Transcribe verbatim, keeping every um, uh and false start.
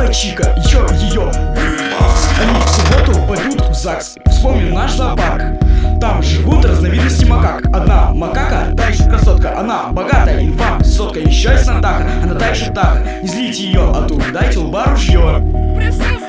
Чика, чика, еще ее. Они в субботу пойдут в ЗАГС. Вспомним наш зоопарк. Там живут разновидности макак. Одна макака, та еще красотка. Она богатая, инфа, сотка. Еще есть Натаха, она та еще птаха. Не злите ее, а то дайте лба ружье.